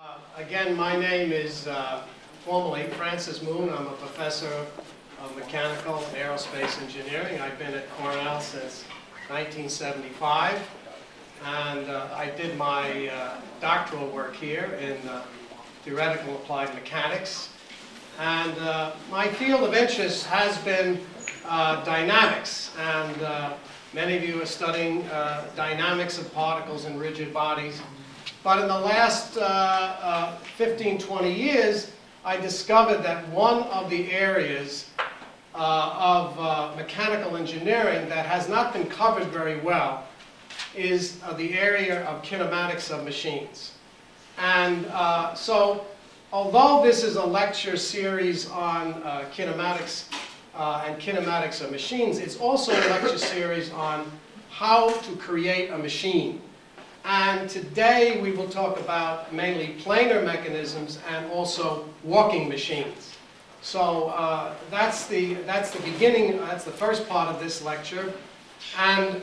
Again, my name is formally Francis Moon. I'm a professor of mechanical and aerospace engineering. I've been at Cornell since 1975, and I did my doctoral work here in theoretical applied mechanics. And my field of interest has been dynamics, and many of you are studying dynamics of particles in rigid bodies. But in the last 15, 20 years, I discovered that one of the areas of mechanical engineering that has not been covered very well is the area of kinematics of machines. And so, although this is a lecture series on kinematics and kinematics of machines, it's also a lecture series on how to create a machine. And today we will talk about mainly planar mechanisms and also walking machines. So that's the beginning, that's the first part of this lecture. And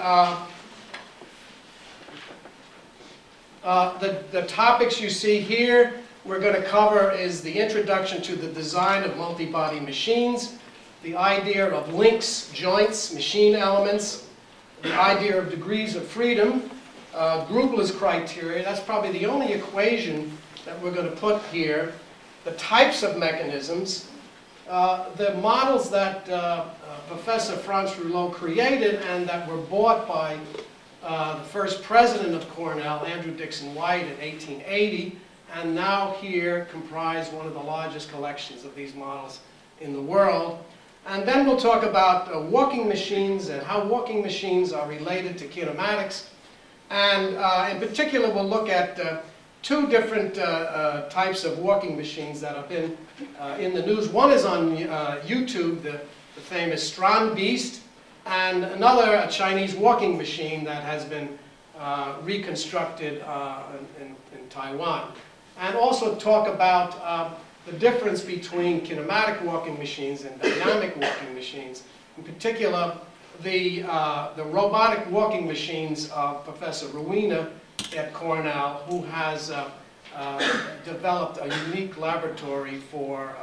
the topics you see here we're going to cover is the introduction to the design of multi-body machines, the idea of links, joints, machine elements, the idea of degrees of freedom, Grubler's criteria, that's probably the only equation that we're going to put here, the types of mechanisms, the models that Professor Franz Rouleau created and that were bought by the first president of Cornell, Andrew Dickson White, in 1880, and now here comprise one of the largest collections of these models in the world. And then we'll talk about walking machines and how walking machines are related to kinematics. And in particular, we'll look at two different types of walking machines that have been in the news. One is on YouTube, the famous Strand Beast, and another, a Chinese walking machine that has been reconstructed in Taiwan. And also talk about the difference between kinematic walking machines and dynamic walking machines. In particular, the robotic walking machines of Professor Ruina at Cornell, who has developed a unique laboratory for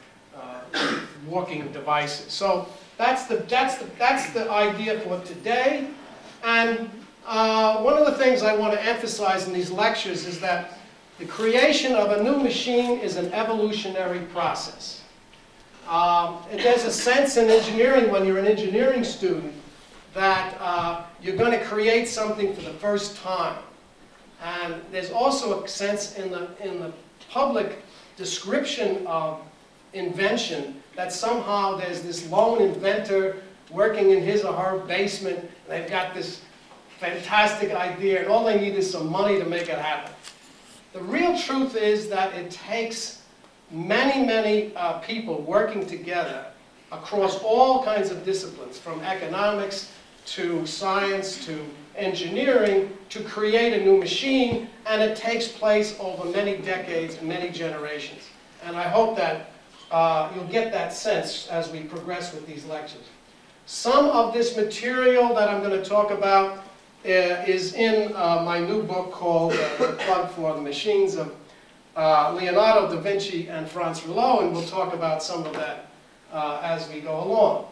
walking devices. So that's the idea for today. And one of the things I want to emphasize in these lectures is that the creation of a new machine is an evolutionary process. There's a sense in engineering, when you're an engineering student, that you're going to create something for the first time. And there's also a sense in the public description of invention that somehow there's this lone inventor working in his or her basement, and they've got this fantastic idea, and all they need is some money to make it happen. The real truth is that it takes many, many people working together across all kinds of disciplines, from economics to science to engineering, to create a new machine, and it takes place over many decades and many generations. And I hope that you'll get that sense as we progress with these lectures. Some of this material that I'm going to talk about is in my new book called The Plug for the Machines of Leonardo da Vinci and Franz Rouleau, and we'll talk about some of that as we go along.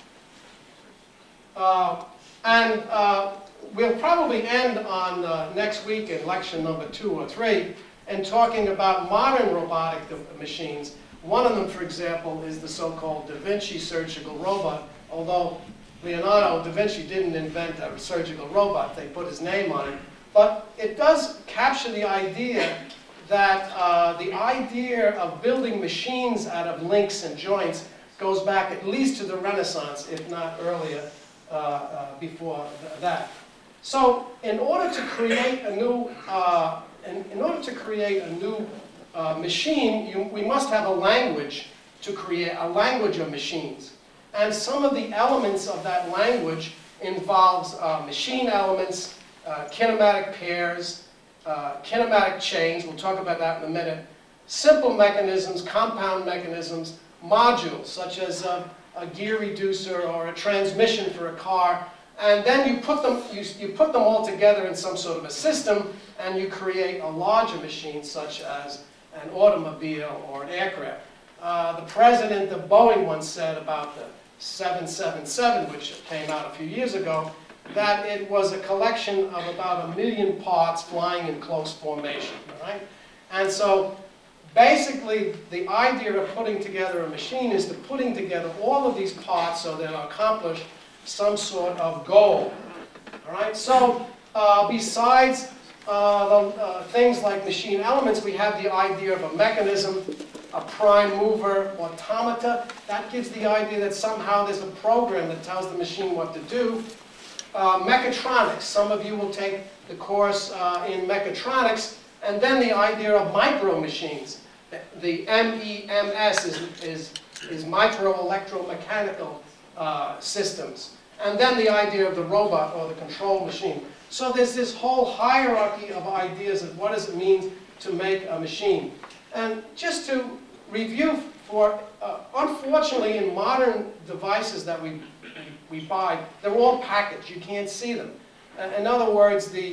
We'll probably end on next week in lecture number 2 or 3 and talking about modern robotic machines. One of them, for example, is the so-called Da Vinci surgical robot, although Leonardo da Vinci didn't invent a surgical robot, they put his name on it. But it does capture the idea that the idea of building machines out of links and joints goes back at least to the Renaissance, if not earlier before that. So, in order to create a new, machine, we must have a language to create a language of machines. And some of the elements of that language involves machine elements, kinematic pairs, kinematic chains, we'll talk about that in a minute, simple mechanisms, compound mechanisms, modules such as a gear reducer or a transmission for a car, And then you put them all together in some sort of a system, and you create a larger machine, such as an automobile or an aircraft. The president of Boeing once said about the 777, which came out a few years ago, that it was a collection of about 1 million parts flying in close formation. All right? And so basically, the idea of putting together a machine is to putting together all of these parts so they'll accomplish some sort of goal. All right? So besides things like machine elements, we have the idea of a mechanism, a prime mover, automata. That gives the idea that somehow there's a program that tells the machine what to do. Mechatronics. Some of you will take the course in mechatronics. And then the idea of micro machines. The MEMS is micro electromechanical systems. And then the idea of the robot or the control machine. So there's this whole hierarchy of ideas of what does it mean to make a machine. And just to review, unfortunately in modern devices that we buy, they're all packaged. You can't see them. In other words, the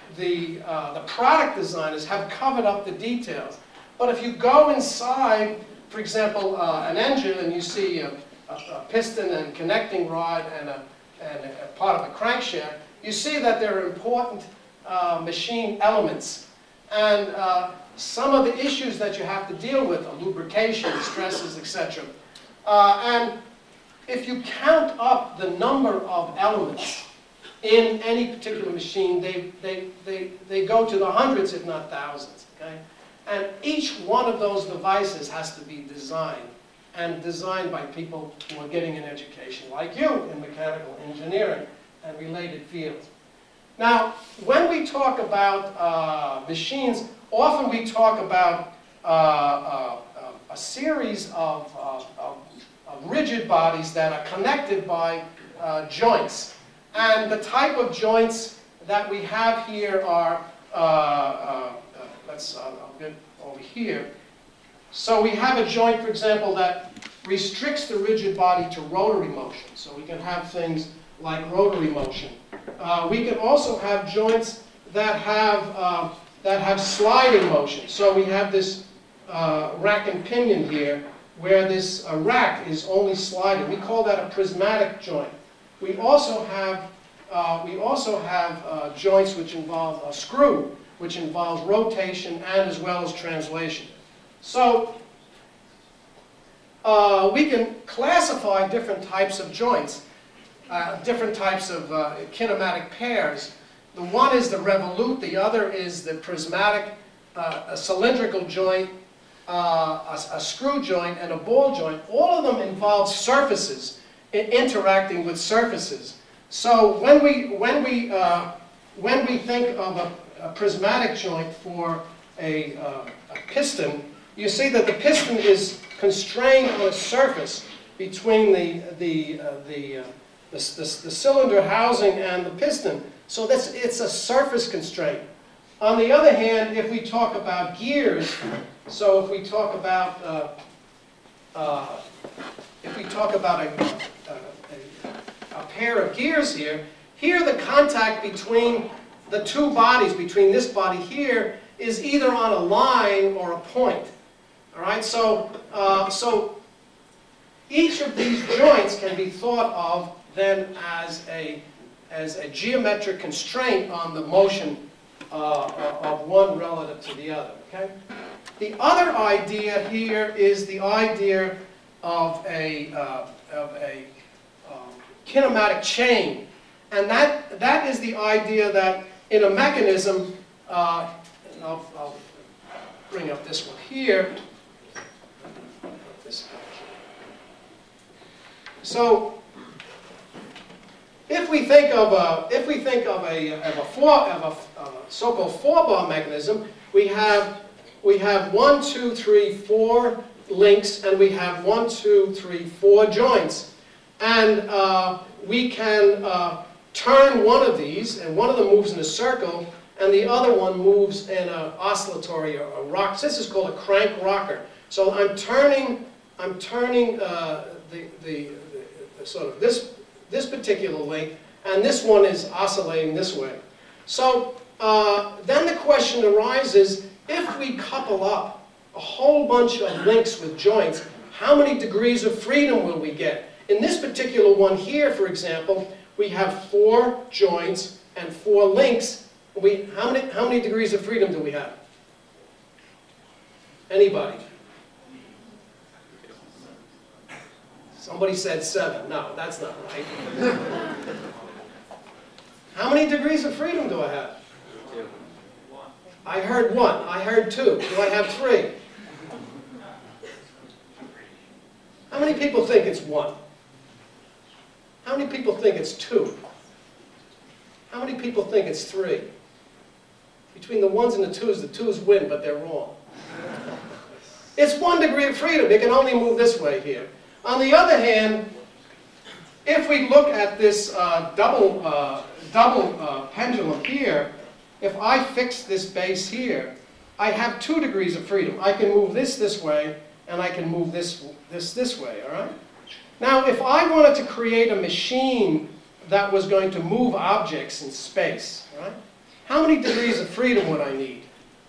product designers have covered up the details. But if you go inside, for example, an engine, and you see a piston and connecting rod and a part of a crankshaft, you see that there are important machine elements. And some of the issues that you have to deal with are lubrication, stresses, etc. And if you count up the number of elements in any particular machine, they go to the hundreds, if not thousands. Okay? And each one of those devices has to be designed, and designed by people who are getting an education, like you, in mechanical engineering and related fields. Now, when we talk about machines, often we talk about a series of rigid bodies that are connected by joints. And the type of joints that we have here are, I'll get over here. So we have a joint, for example, that restricts the rigid body to rotary motion. So we can have things like rotary motion. We can also have joints that have sliding motion. So we have this rack and pinion here, where this rack is only sliding. We call that a prismatic joint. We also have joints which involve a screw, which involves rotation and as well as translation. So we can classify different types of joints, different types of kinematic pairs. The one is the revolute, the other is the prismatic, a cylindrical joint, a screw joint, and a ball joint. All of them involve surfaces interacting with surfaces. So when we think of a prismatic joint for a piston, you see that the piston is constrained on a surface between the cylinder housing and the piston. So it's a surface constraint. On the other hand, if we talk about gears, so if we talk about a pair of gears here, the contact between the two bodies, between this body here, is either on a line or a point. All right, so each of these joints can be thought of then as a geometric constraint on the motion of one relative to the other. Okay. The other idea here is the idea of a kinematic chain, and that is the idea that in a mechanism, and I'll bring up this one here. So, if we think of a so-called four-bar mechanism, we have 1, 2, 3, 4 links, and we have 1, 2, 3, 4 joints, and we can turn one of these, and one of them moves in a circle, and the other one moves in an oscillatory or a rock. So this is called a crank rocker. So I'm turning the sort of this particular link, and this one is oscillating this way. So then the question arises, if we couple up a whole bunch of links with joints, how many degrees of freedom will we get? In this particular one here, for example, we have 4 joints and 4 links. How many degrees of freedom do we have? Anybody? Somebody said 7. No, that's not right. How many degrees of freedom do I have? 2. I heard 1. I heard 2. Do I have 3? How many people think it's 1? How many people think it's 2? How many people think it's 3? Between the 1s and the 2s win, but they're wrong. It's 1 degree of freedom. It can only move this way here. On the other hand, if we look at this double pendulum here, if I fix this base here, I have 2 degrees of freedom. I can move this way, and I can move this way, all right? Now, if I wanted to create a machine that was going to move objects in space, all right, how many degrees of freedom would I need?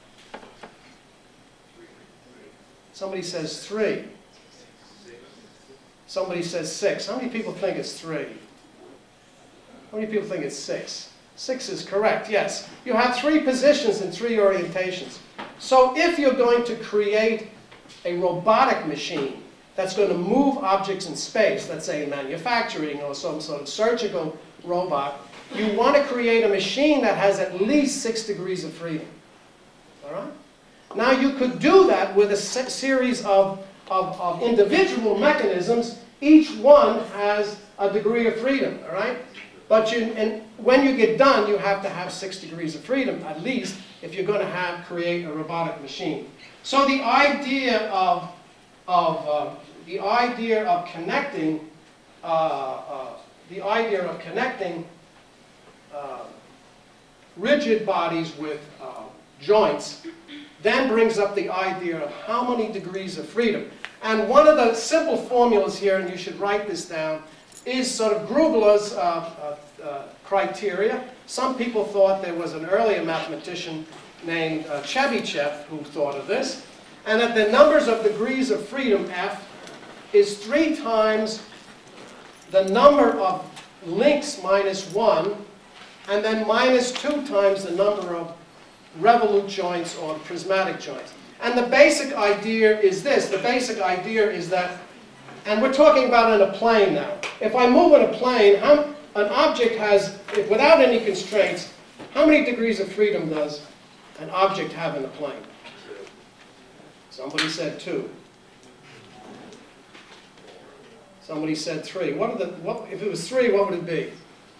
Somebody says 3. Somebody says 6. How many people think it's 3? How many people think it's 6? 6 is correct, yes. You have 3 positions and 3 orientations. So if you're going to create a robotic machine that's going to move objects in space, let's say in manufacturing or some sort of surgical robot, you want to create a machine that has at least 6 degrees of freedom. All right? Now you could do that with a series of individual mechanisms. Each one has a degree of freedom, all right? But when you get done, you have to have 6 degrees of freedom, at least, if you're going to create a robotic machine. So the idea of connecting rigid bodies with joints then brings up the idea of how many degrees of freedom. And one of the simple formulas here, and you should write this down, is sort of Grubler's criteria. Some people thought there was an earlier mathematician named Chebyshev who thought of this, and that the numbers of degrees of freedom, F, is 3 times the number of links minus 1, and then minus 2 times the number of revolute joints or prismatic joints. And the basic idea is this. The basic idea is that, and we're talking about in a plane now. If I move in a plane, an object has, without any constraints, how many degrees of freedom does an object have in a plane? Somebody said 2. Somebody said 3. If it was 3, what would it be?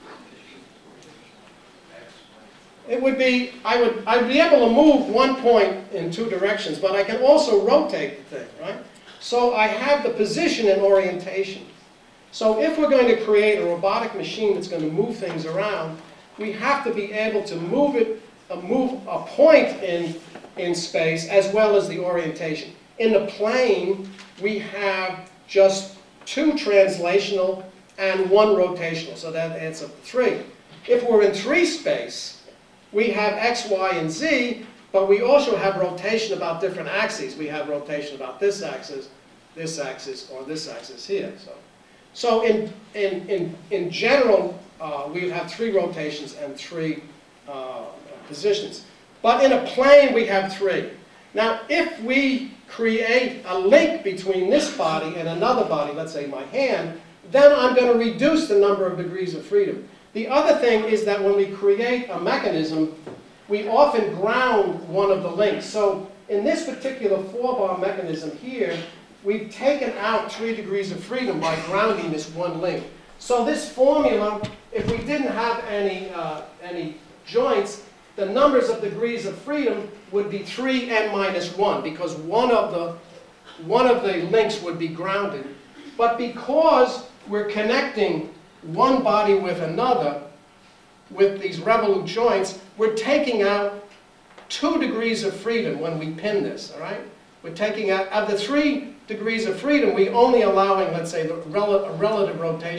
It would be, I'd be able to move 1 point in 2 directions, but I can also rotate the thing, right? So I have the position and orientation. So if we're going to create a robotic machine that's going to move things around, we have to be able to move a point in space as well as the orientation. In the plane, we have just 2 translational and 1 rotational, so that adds up to 3. If we're in 3 space, we have X, Y, and Z, but we also have rotation about different axes. We have rotation about this axis, or this axis here. So in general, we have 3 rotations and 3 positions. But in a plane, we have 3. Now, if we create a link between this body and another body, let's say my hand, then I'm going to reduce the number of degrees of freedom. The other thing is that when we create a mechanism, we often ground one of the links. So in this particular 4-bar mechanism here, we've taken out 3 degrees of freedom by grounding this 1 link. So this formula, if we didn't have any joints, the numbers of degrees of freedom would be 3n minus 1, because one of the links would be grounded. But because we're connecting one body with another, with these revolute joints, we're taking out 2 degrees of freedom when we pin this, all right? We're taking out, of the 3 degrees of freedom, we're only allowing, let's say, a relative rotation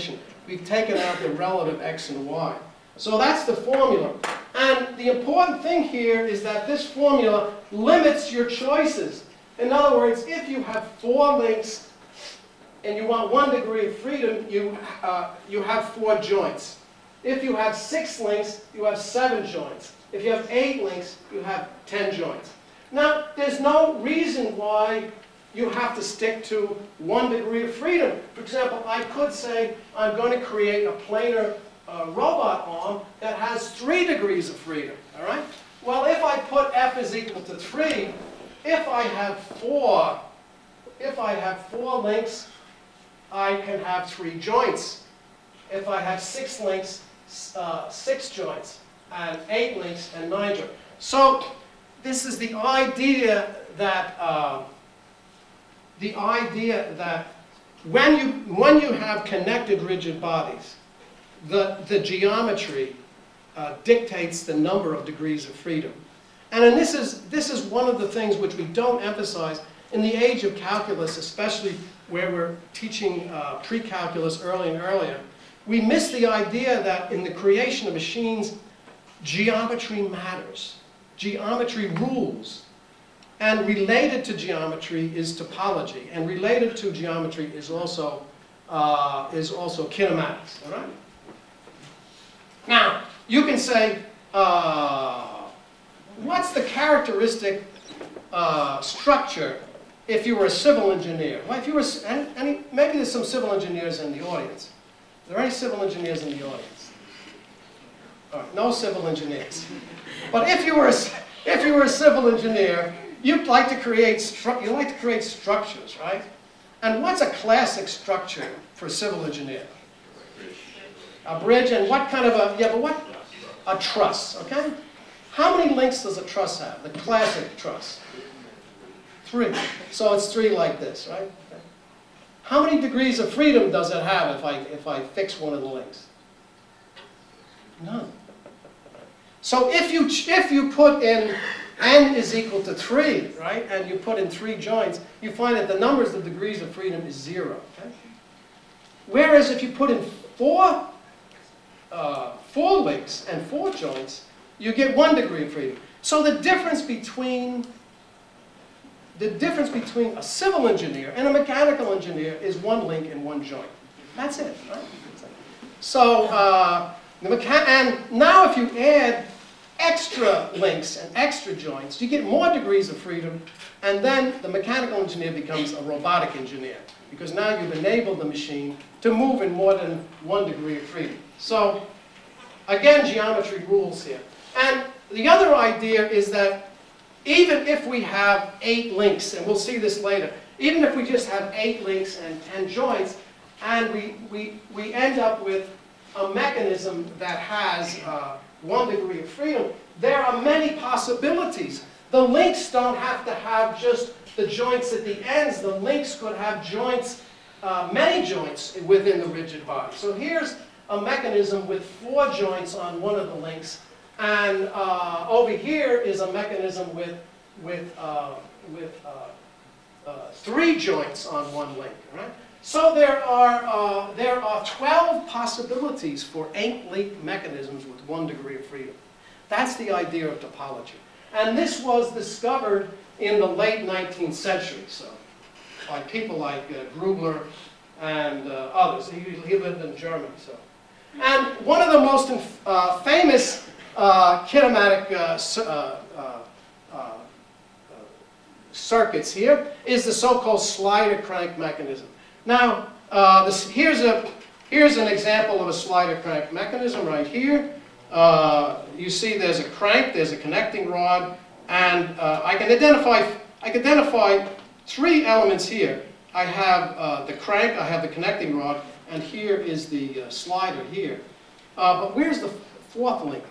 we've taken out the relative x and y. So that's the formula. And the important thing here is that this formula limits your choices. In other words, if you have 4 links and you want 1 degree of freedom, you have 4 joints. If you have 6 links, you have 7 joints. If you have 8 links, you have 10 joints. Now, there's no reason why you have to stick to 1 degree of freedom. For example, I could say I'm going to create a planar robot arm that has 3 degrees of freedom. All right? Well, if I put f is equal to 3, if I have 4 links, I can have 3 joints. If I have 6 links, 6 joints, and 8 links and 9 joints. So this is the idea that when you have connected rigid bodies, the geometry dictates the number of degrees of freedom. And this is one of the things which we don't emphasize in the age of calculus, especially where we're teaching pre-calculus earlier and earlier. We miss the idea that in the creation of machines, geometry matters. Geometry rules. And related to geometry is topology. And related to geometry is also kinematics. All right? Now, you can say, what's the characteristic structure if you were a civil engineer? Well, if you were, maybe there's some civil engineers in the audience. Are there any civil engineers in the audience? All right, no civil engineers. But if you were a civil engineer, you'd like to create structures, right? And what's a classic structure for a civil engineer? A bridge, and what kind of a truss, okay? How many links does a truss have? The classic truss? 3. So it's 3 like this, right? Okay. How many degrees of freedom does it have if I fix one of the links? None. So if you put in n is equal to 3, right, and you put in 3 joints, you find that the numbers of degrees of freedom is 0. Okay? Whereas if you put in 4 links and 4 joints, you get 1 degree of freedom. So the difference between a civil engineer and a mechanical engineer is 1 link and 1 joint. That's it, right? So and now if you add extra links and extra joints, you get more degrees of freedom, and then the mechanical engineer becomes a robotic engineer, because now you've enabled the machine to move in more than 1 degree of freedom. So again, geometry rules here. And the other idea is that even if we have 8 links, and we'll see this later, even if we just have 8 links and 10 joints, and we end up with a mechanism that has 1 degree of freedom, there are many possibilities. The links don't have to have just the joints at the ends. The links could have joints, many joints within the rigid body. So here's a mechanism with 4 joints on one of the links, and over here is a mechanism with 3 joints on 1 link. Right? So there are 12 possibilities for 8-link mechanisms with 1 degree of freedom. That's the idea of topology. And this was discovered in the late 19th century, so by people like Grubler and others. He lived in Germany. So. And one of the most famous kinematic circuits here is the so-called slider crank mechanism. Now, here's an example of a slider crank mechanism right here. You see there's a crank, there's a connecting rod, and I can identify 3 elements here. I have the crank, I have the connecting rod, and here is the slider here. But where's the 4th link?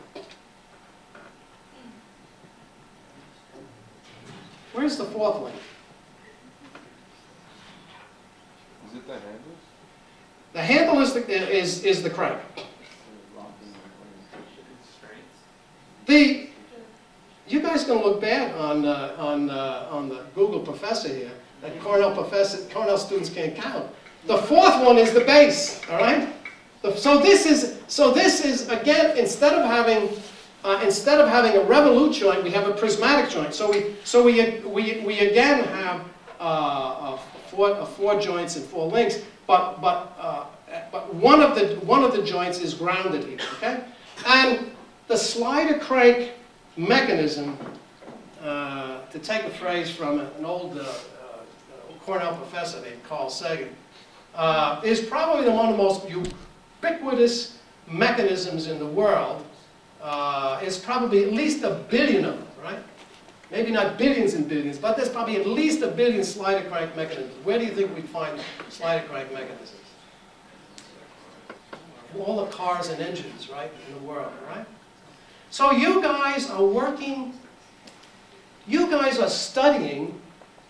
Where's the 4th link? Is it the handle? The handle is the crank. You guys are going to look bad on the Google professor here. That Cornell students can't count. The 4th one is the base. All right. The So this is again, instead of having a revolute joint, we have a prismatic joint. So we again have four joints and four links, but one of the joints is grounded here. Okay, and the slider crank mechanism, to take a phrase from an old Cornell professor named Carl Sagan, is probably one of the most ubiquitous mechanisms in the world. Is probably at least a billion of them, right? Maybe not billions and billions, but there's probably at least a billion slider crank mechanisms. Where do you think we'd find slider crank mechanisms? All the cars and engines, right, in the world, right? So you guys are working, you guys are studying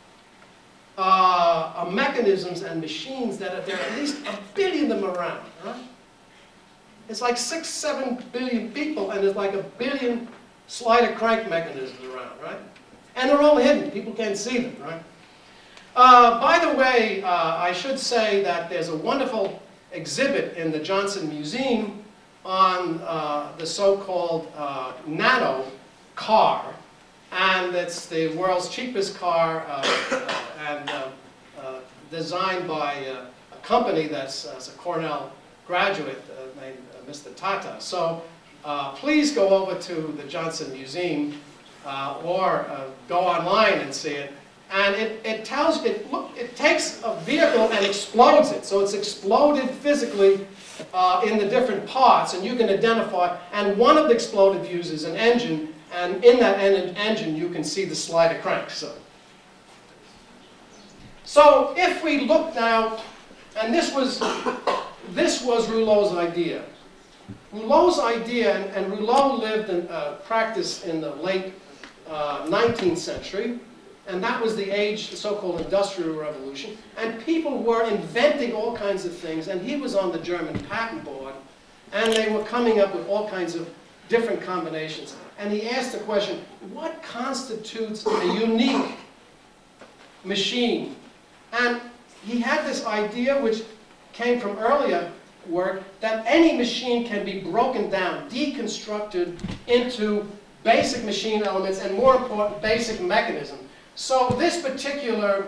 mechanisms and machines that there are at least a billion of them around, right? It's like 6-7 billion people, and there's like a billion slider crank mechanisms around, right? And they're all hidden. People can't see them, right? By the way, I should say that there's a wonderful exhibit in the Johnson Museum on the so-called Nano car, and it's the world's cheapest car, and designed by a company that's a Cornell graduate named Mr. Tata. So please go over to the Johnson Museum or go online and see it. And it takes a vehicle and explodes it. So it's exploded physically in the different parts, and you can identify. And one of the exploded views is an engine, and in that engine you can see the slider crank. So if we look now, and this was Rouleau's idea. Rouleau's idea, and Rouleau lived in practice in the late 19th century, and that was the age, the so-called Industrial Revolution, and people were inventing all kinds of things, and he was on the German patent board, and they were coming up with all kinds of different combinations. And he asked the question, what constitutes a unique machine? And he had this idea, which came from earlier work, that any machine can be broken down, deconstructed into basic machine elements, and more important, basic mechanism. So this particular,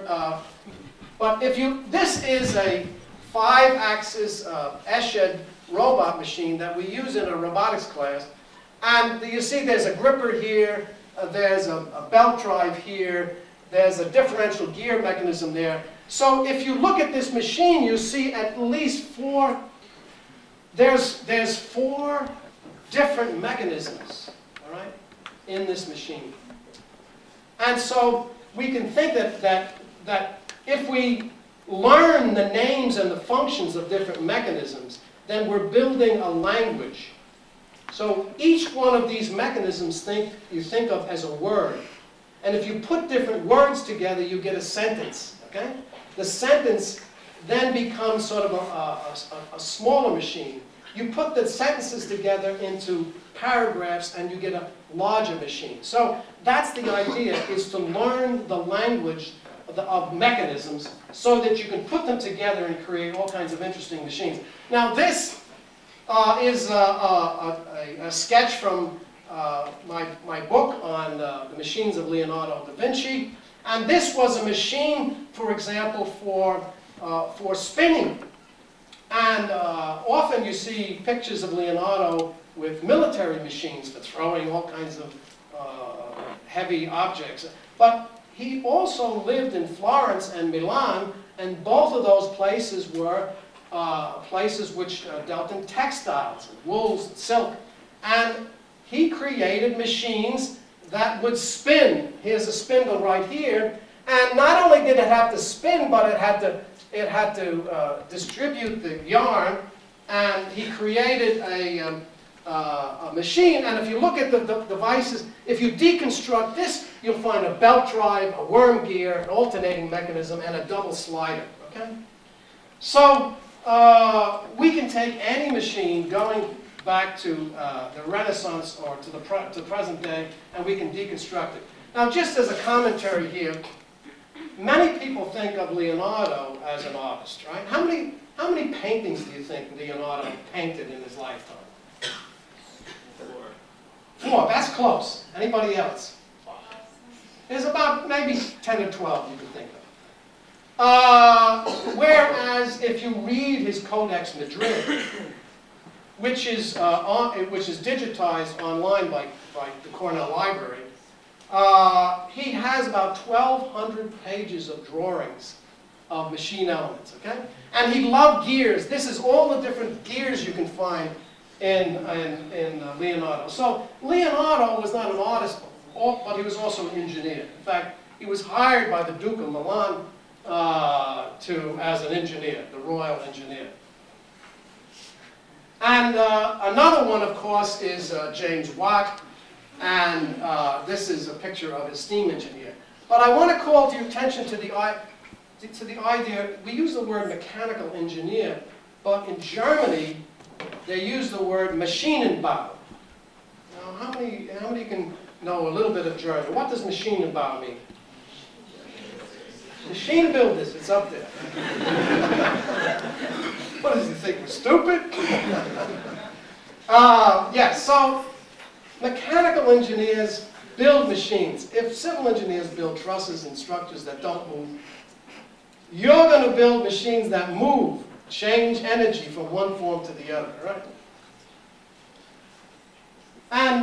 this is a 5-axis Eshed robot machine that we use in a robotics class. And you see there's a gripper here, there's a belt drive here, there's a differential gear mechanism there. So if you look at this machine, you see at least there's 4 different mechanisms, all right, in this machine. And so we can think that if we learn the names and the functions of different mechanisms, then we're building a language. So each one of these mechanisms you think of as a word. And if you put different words together, you get a sentence, okay? The sentence then becomes sort of a smaller machine. You put the sentences together into paragraphs and you get a larger machine. So that's the idea, is to learn the language of mechanisms so that you can put them together and create all kinds of interesting machines. Now this is a sketch from my book on the machines of Leonardo da Vinci. And this was a machine, for example, for spinning. And often you see pictures of Leonardo with military machines for throwing all kinds of heavy objects. But he also lived in Florence and Milan, and both of those places were places which dealt in textiles, wools, and silk. And he created machines that would spin. Here's a spindle right here. And not only did it have to spin, but it had to distribute the yarn. And he created a machine. And if you look at the devices, if you deconstruct this, you'll find a belt drive, a worm gear, an alternating mechanism, and a double slider. Okay? So we can take any machine going back to the Renaissance or to the present day, and we can deconstruct it. Now, just as a commentary here, many people think of Leonardo as an artist, right? How many paintings do you think Leonardo painted in his lifetime? 4. That's close. Anybody else? There's about maybe 10 or 12 you can think of. Whereas if you read his Codex Madrid, which is digitized online by the Cornell Library, he has about 1,200 pages of drawings of machine elements, okay? And he loved gears. This is all the different gears you can find in Leonardo. So Leonardo was not an artist, but he was also an engineer. In fact, he was hired by the Duke of Milan as an engineer, the royal engineer. And another one, of course, is James Watt. And this is a picture of his steam engineer. But I want to call to your attention to the idea, we use the word mechanical engineer, but in Germany, they use the word Maschinenbau. Now, how many can know a little bit of German? What does Maschinenbau mean? Machine builders, it's up there. What does he think, we're stupid? Yes, so mechanical engineers build machines. If civil engineers build trusses and structures that don't move, you're going to build machines that move, change energy from one form to the other, right? And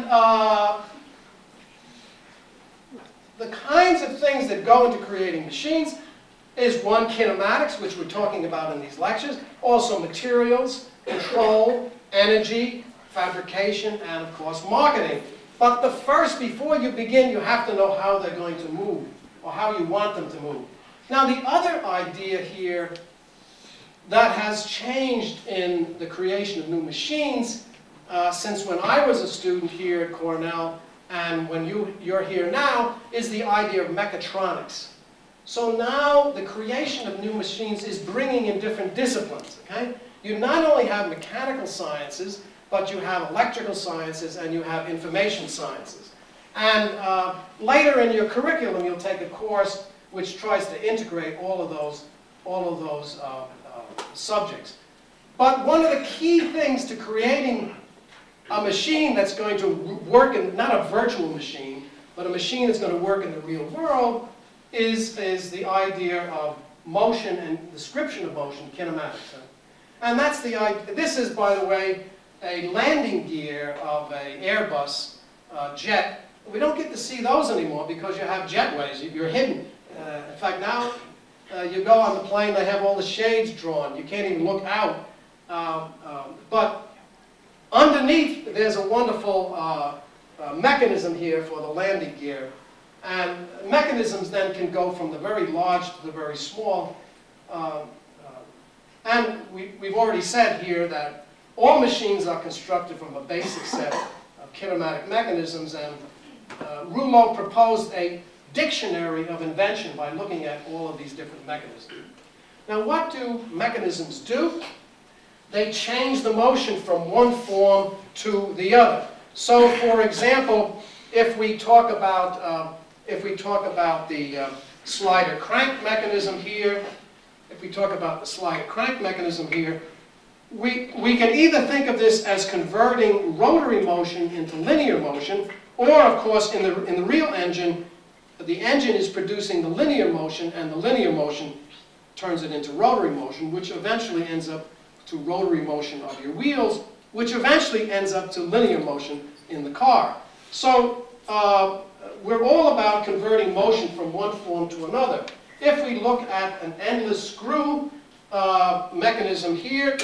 the kinds of things that go into creating machines is one, kinematics, which we're talking about in these lectures, also materials, control, energy, fabrication, and of course marketing. But the first, before you begin, you have to know how they're going to move, or how you want them to move. Now the other idea here that has changed in the creation of new machines since when I was a student here at Cornell and when you're here now is the idea of mechatronics. So now the creation of new machines is bringing in different disciplines, okay? You not only have mechanical sciences, but you have electrical sciences and you have information sciences. And later in your curriculum, you'll take a course which tries to integrate all of those subjects. But one of the key things to creating a machine that's going to work in, not a virtual machine, but a machine that's going to work in the real world is the idea of motion and description of motion, kinematics. And that's the idea. This is, by the way, a landing gear of an Airbus jet. We don't get to see those anymore because you have jetways. You're hidden. In fact, now you go on the plane, they have all the shades drawn. You can't even look out. But underneath, there's a wonderful mechanism here for the landing gear. And mechanisms then can go from the very large to the very small. And we've already said here that all machines are constructed from a basic set of kinematic mechanisms, and Rouleau proposed a dictionary of invention by looking at all of these different mechanisms. Now, what do mechanisms do? They change the motion from one form to the other. So, for example, if we talk about the slider crank mechanism here, we can either think of this as converting rotary motion into linear motion, or of course in the real engine, the engine is producing the linear motion, and the linear motion turns it into rotary motion, which eventually ends up to rotary motion of your wheels, which eventually ends up to linear motion in the car. So we're all about converting motion from one form to another. If we look at an endless screw mechanism here,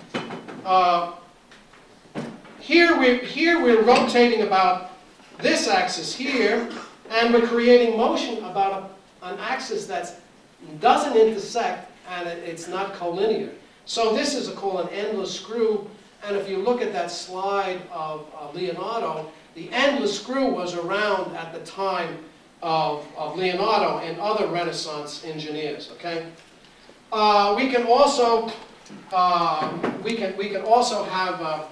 here we're rotating about this axis here, and we're creating motion about an axis that doesn't intersect, and it's not collinear. So this is called an endless screw, and if you look at that slide of Leonardo, the endless screw was around at the time of Leonardo and other Renaissance engineers. Okay, we can also have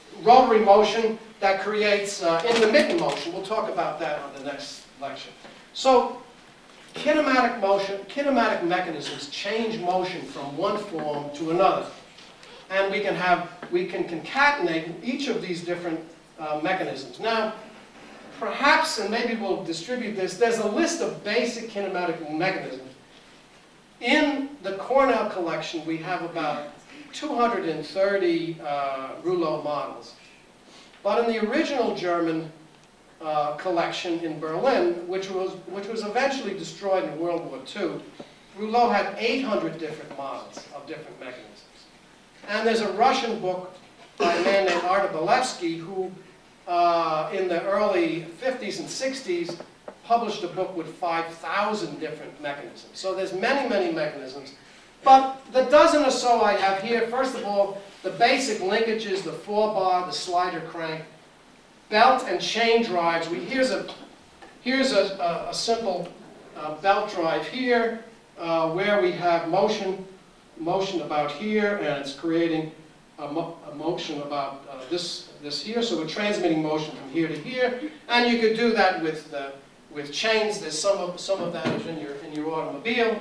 rotary motion that creates intermittent motion. We'll talk about that on the next lecture. So kinematic mechanisms change motion from one form to another. And we can concatenate each of these different mechanisms. Now, perhaps, and maybe we'll distribute this, there's a list of basic kinematic mechanisms. In the Cornell collection, we have about 230 rouleau models. But in the original German collection in Berlin, which was eventually destroyed in World War II, Rouleau had 800 different models of different mechanisms. And there's a Russian book by a man named Artabalevsky who, in the early 50s and 60s, published a book with 5,000 different mechanisms. So there's many, many mechanisms. But the dozen or so I have here, first of all, the basic linkages, the 4-bar, the slider crank, belt and chain drives. Here's a simple belt drive here, where we have motion about here, and it's creating a motion about this here. So we're transmitting motion from here to here, and you could do that with chains. There's some of that is in your automobile,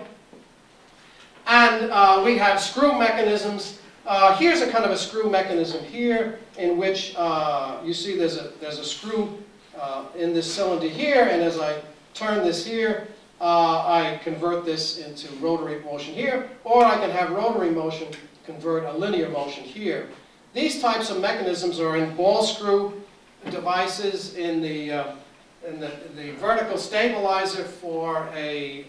and we have screw mechanisms. Here's a kind of a screw mechanism here, in which you see there's a screw in this cylinder here, and as I turn this here, I convert this into rotary motion here, or I can have rotary motion convert a linear motion here. These types of mechanisms are in ball screw devices, in the vertical stabilizer for a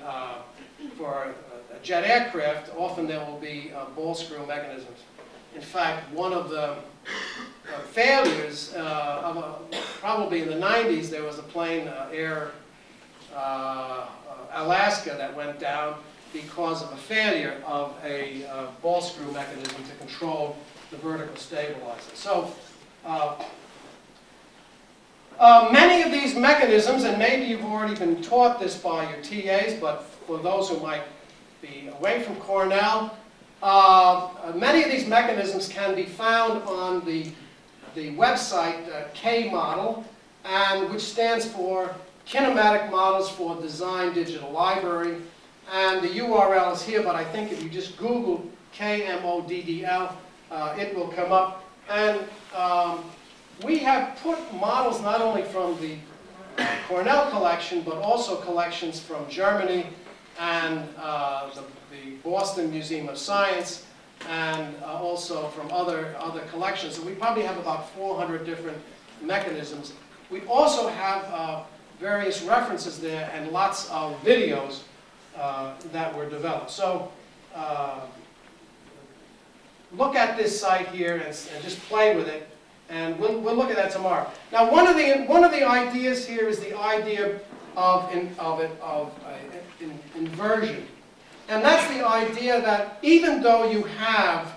jet aircraft. Often there will be ball screw mechanisms. In fact, one of the failures, probably in the 90s, there was a plane, Air Alaska, that went down because of a failure of a ball screw mechanism to control the vertical stabilizer. So many of these mechanisms, and maybe you've already been taught this by your TAs, but for those who might be away from Cornell, many of these mechanisms can be found on the website K-Model, and which stands for Kinematic Models for Design Digital Library. And the URL is here, but I think if you just Google KMODDL, it will come up. And we have put models not only from the Cornell collection, but also collections from Germany and the Boston Museum of Science, and also from other collections. So we probably have about 400 different mechanisms. We also have various references there and lots of videos that were developed. So look at this site here and just play with it, and we'll look at that tomorrow. Now, one of the ideas here is the idea of inversion, and that's the idea that even though you have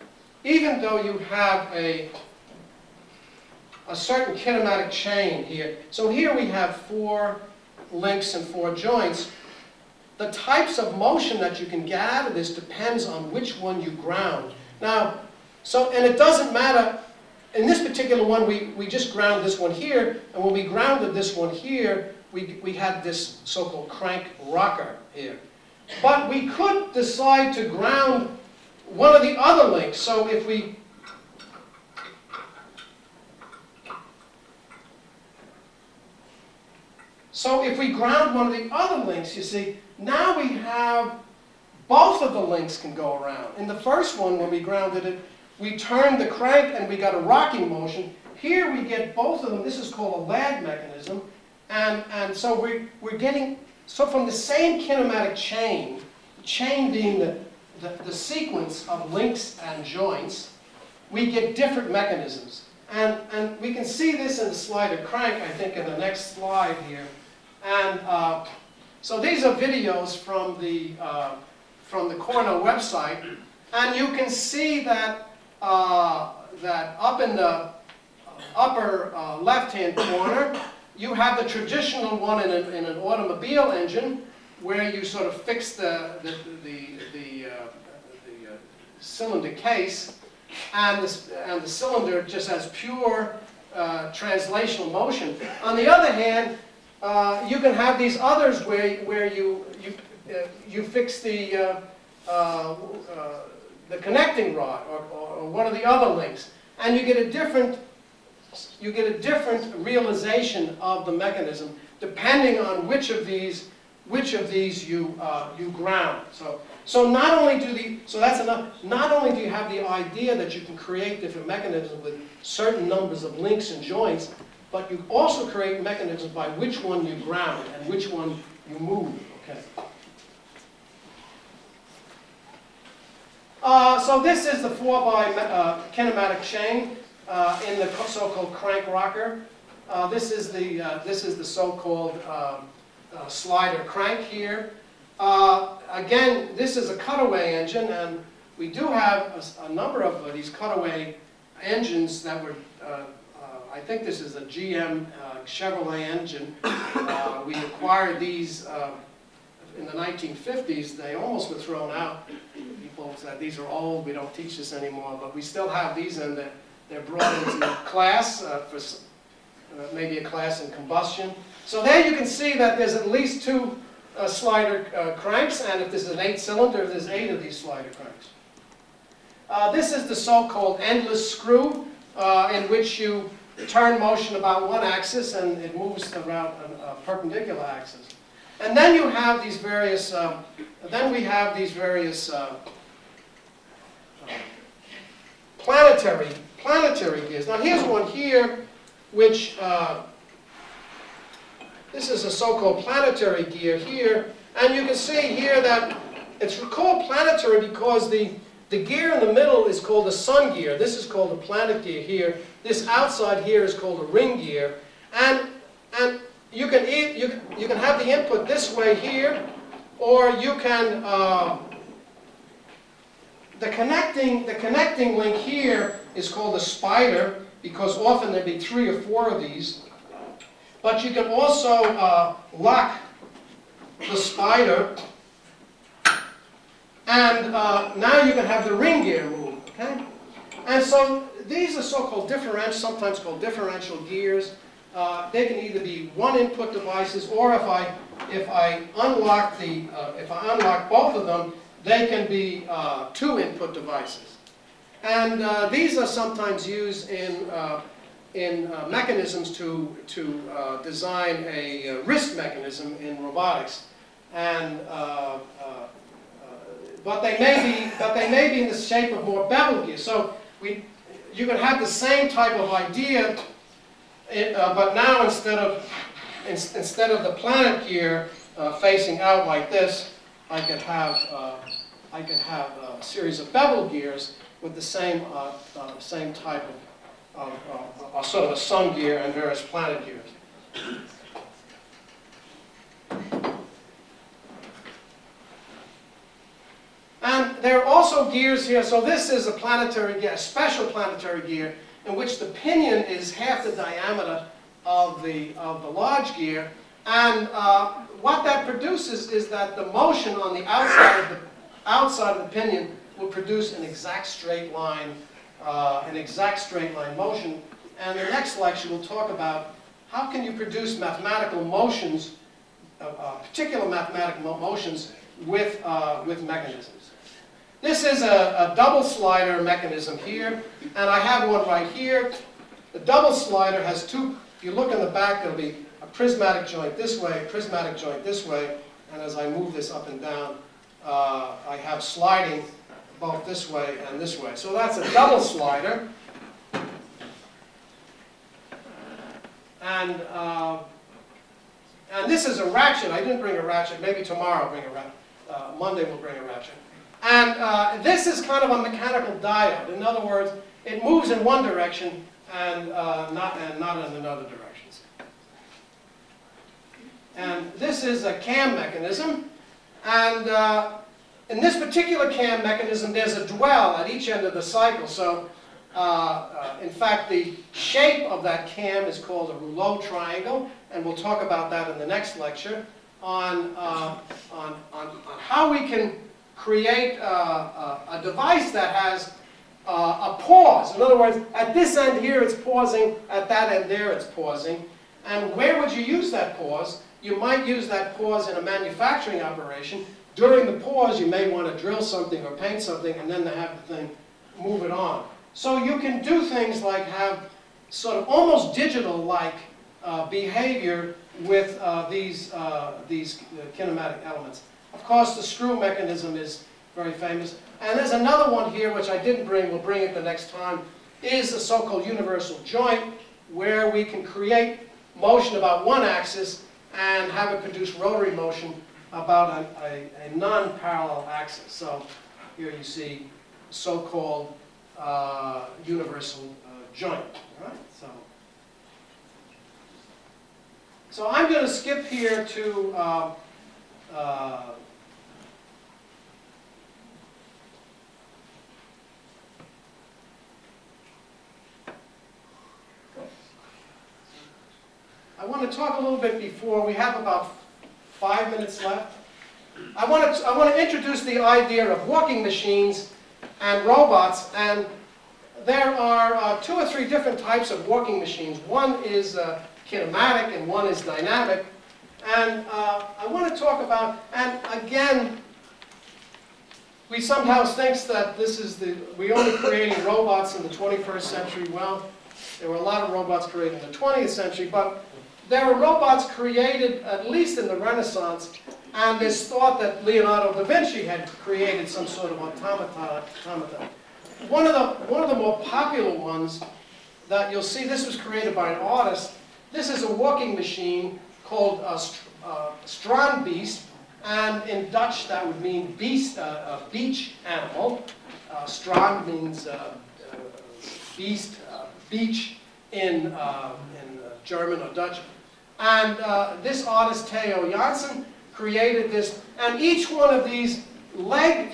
a certain kinematic chain here, so here we have 4 links and 4 joints. The types of motion that you can get out of this depends on which one you ground. Now, and it doesn't matter, in this particular one, we just ground this one here, and when we grounded this one here, we had this so-called crank rocker here. But we could decide to ground one of the other links. So if we ground one of the other links, you see, now we have both of the links can go around. In the first one, when we grounded it, we turned the crank and we got a rocking motion. Here we get both of them. This is called a lag mechanism. And so we're getting, so from the same kinematic chain, the chain being the sequence of links and joints, we get different mechanisms. And we can see this in the slider crank, I think, in the next slide here. And so these are videos from the Cornell website, and you can see that that up in the upper left-hand corner, you have the traditional one in an automobile engine, where you sort of fix the cylinder case, and the cylinder just has pure translational motion. On the other hand, you can have these others where you fix the connecting rod or one of the other links, and you get a different realization of the mechanism depending on which of these you ground. So not only that's enough. Not only do you have the idea that you can create different mechanisms with certain numbers of links and joints, but you also create mechanisms by which one you ground and which one you move. Okay. So this is the 4x kinematic chain in the so-called crank rocker. This is the so-called slider crank here. Again, this is a cutaway engine, and we do have a number of these cutaway engines that were, I think this is a GM Chevrolet engine. We acquired these in the 1950s. They almost were thrown out. People said, these are old, we don't teach this anymore, but we still have these, and they're brought into class for maybe a class in combustion. So there you can see that there's at least two slider cranks, and if this is an 8-cylinder, there's 8 of these slider cranks. This is the so-called endless screw, in which you turn motion about one axis and it moves around a perpendicular axis. And then you have these various, planetary gears. Now here's one here, which this is a so-called planetary gear here, and you can see here that it's called planetary because the gear in the middle is called the sun gear. This is called the planet gear here. This outside here is called a ring gear, and you can have the input this way here, or you can the connecting link here is called a spider because often there'd be 3 or 4 of these. But you can also lock the spider, and now you can have the ring gear move. Okay, and so these are so-called sometimes called differential gears. They can either be one-input devices, or if I unlock both of them, they can be 2-input devices. And these are sometimes used in mechanisms to design a wrist mechanism in robotics, and but they may be in the shape of more bevel gears. So you can have the same type of idea, but now instead of the planet gear facing out like this, I could have a series of bevel gears with the same type of sort of a sun gear and various planet gears. And there are also gears here. So this is a planetary gear, a special planetary gear, in which the pinion is half the diameter of the large gear. And what that produces is that the motion on the outside of the pinion will produce an exact straight line motion. And in the next lecture, we'll talk about how can you produce mathematical motions, particular mathematical motions with mechanisms. This is a double slider mechanism here, and I have one right here. The double slider has 2, if you look in the back, there'll be a prismatic joint this way, a prismatic joint this way, and as I move this up and down, I have sliding both this way and this way. So that's a double slider. And this is a ratchet. I didn't bring a ratchet. Maybe tomorrow I'll bring a ratchet. Monday we'll bring a ratchet. And this is kind of a mechanical diode. In other words, it moves in one direction and not in another directions. And this is a cam mechanism. And in this particular cam mechanism, there's a dwell at each end of the cycle. So, in fact, the shape of that cam is called a rouleau triangle, and we'll talk about that in the next lecture on how we can create a device that has a pause. In other words, at this end here it's pausing, at that end there it's pausing. And where would you use that pause? You might use that pause in a manufacturing operation. During the pause, you may want to drill something or paint something and then have the thing move it on. So you can do things like have sort of almost digital-like behavior with these kinematic elements. Of course, the screw mechanism is very famous. And there's another one here, which I didn't bring, we'll bring it the next time, is a so-called universal joint, where we can create motion about one axis and have it produce rotary motion about a non-parallel axis. So here you see so-called universal joint. Right? So I'm going to skip here to I want to talk a little bit before, we have about 5 minutes left. I want to introduce the idea of walking machines and robots, and there are 2 or 3 different types of walking machines. One is kinematic and one is dynamic. And I want to talk about, and again, we somehow think that we're only creating robots in the 21st century. Well, there were a lot of robots created in the 20th century, but there were robots created, at least in the Renaissance, and there's thought that Leonardo da Vinci had created some sort of automata. One of the more popular ones that you'll see, this was created by an artist. This is a walking machine called Strandbeest, and in Dutch that would mean beast, beach animal. Strand means beast, beach in German or Dutch. And this artist, Theo Jansen, created this. And each one of these leg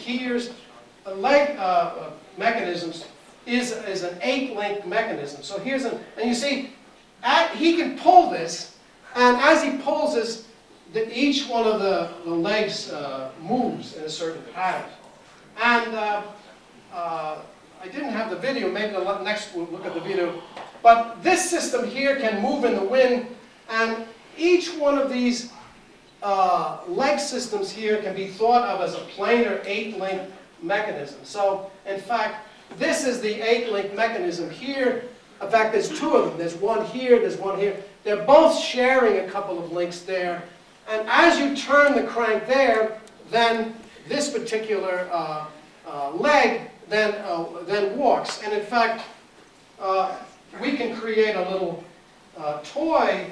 mechanisms is an 8-link mechanism. So here's and you see, he can pull this, and as he pulls this, each one of the legs moves in a certain pattern. And I didn't have the video, maybe the next we'll look at the video. But this system here can move in the wind, and each one of these leg systems here can be thought of as a planar 8-link mechanism. So, in fact, this is the 8-link mechanism here. In fact, there's 2 of them. There's one here, there's one here. They're both sharing a couple of links there. And as you turn the crank there, then this particular leg then walks. And in fact, we can create a little toy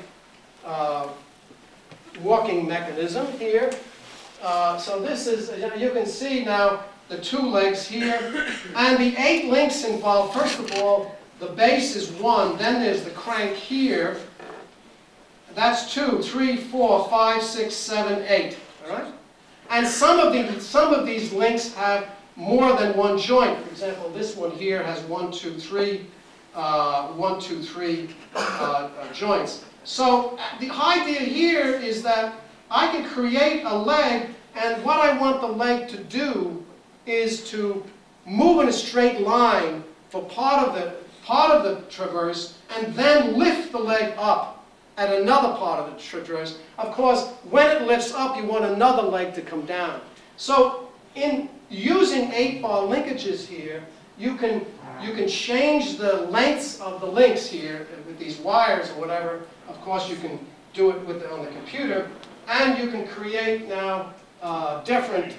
walking mechanism here. So this is, you can see now the 2 legs here. And the 8 links involved, first of all, the base is 1, then there's the crank here. That's 2, 3, 4, 5, 6, 7, 8. All right? And some of these links have more than one joint. For example, this one here has 1, 2, 3, 1, 2, 3 joints. So the idea here is that I can create a leg, and what I want the leg to do is to move in a straight line for part of the traverse, and then lift the leg up at another part of the traverse. Of course, when it lifts up, you want another leg to come down. So in using 8-bar linkages here, you can change the lengths of the links here with these wires or whatever. Of course, you can do it on the computer, and you can create now different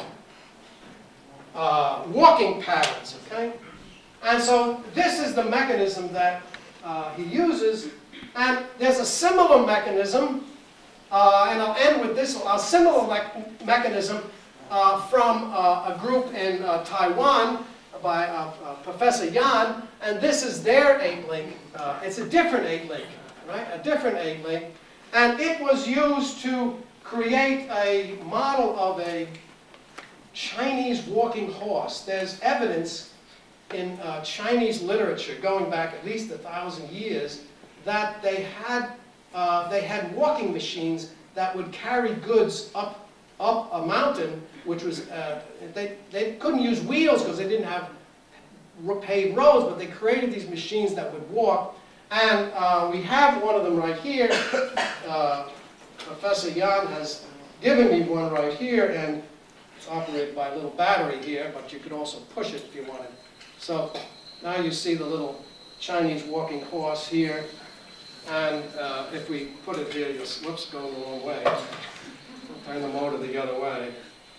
walking patterns. Okay, and so this is the mechanism that he uses. And there's a similar mechanism, and I'll end with this, a similar mechanism from a group in Taiwan by Professor Yan, and this is their 8-link. It's a different 8-link, right? A different 8-link. And it was used to create a model of a Chinese walking horse. There's evidence in Chinese literature going back at least 1,000 years that they had walking machines that would carry goods up a mountain, which was, they couldn't use wheels because they didn't have paved roads, but they created these machines that would walk. And we have one of them right here. Professor Jan has given me one right here, and it's operated by a little battery here, but you could also push it if you wanted. So now you see the little Chinese walking horse here. And if we put it here, you'll, whoops, going the wrong way. We'll turn the motor the other way.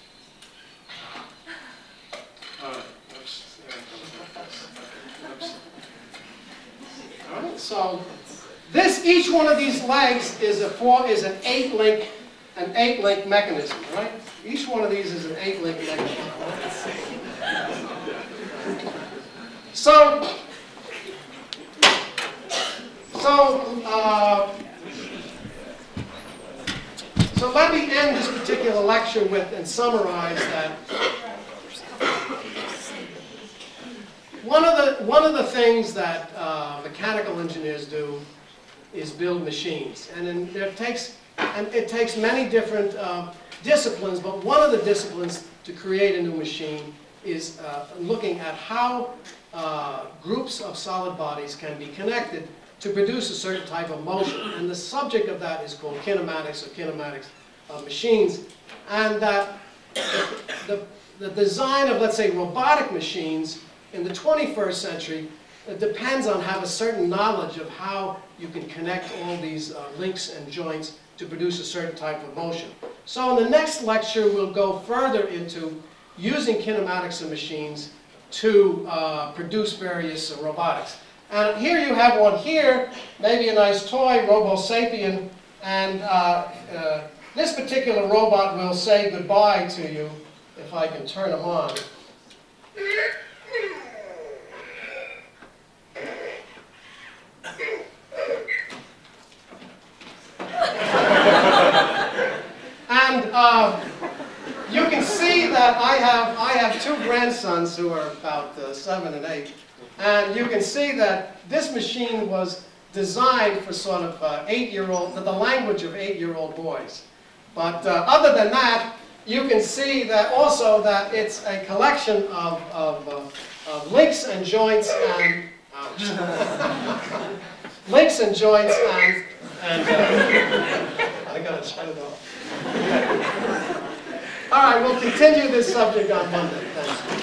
All right, oops, there it goes. Oops. All right, so each one of these legs is an 8-link mechanism, right? Each one of these is an 8-link mechanism. So let me end this particular lecture with and summarize that one of the things that mechanical engineers do is build machines, and it takes many different disciplines. But one of the disciplines to create a new machine is looking at how groups of solid bodies can be connected to produce a certain type of motion. And the subject of that is called kinematics, or kinematics of machines. And that the design of, let's say, robotic machines in the 21st century depends on having a certain knowledge of how you can connect all these links and joints to produce a certain type of motion. So in the next lecture, we'll go further into using kinematics of machines to produce various robotics. And here you have one here, maybe a nice toy, Robo Sapien, and this particular robot will say goodbye to you if I can turn him on. And you can see that I have two grandsons who are about 7 and 8. And you can see that this machine was designed for sort of 8-year-old, the language of 8-year-old boys. But other than that, you can see that also that it's a collection of links and joints and links and joints and I gotta shut it off. All right, we'll continue this subject on Monday. Thanks.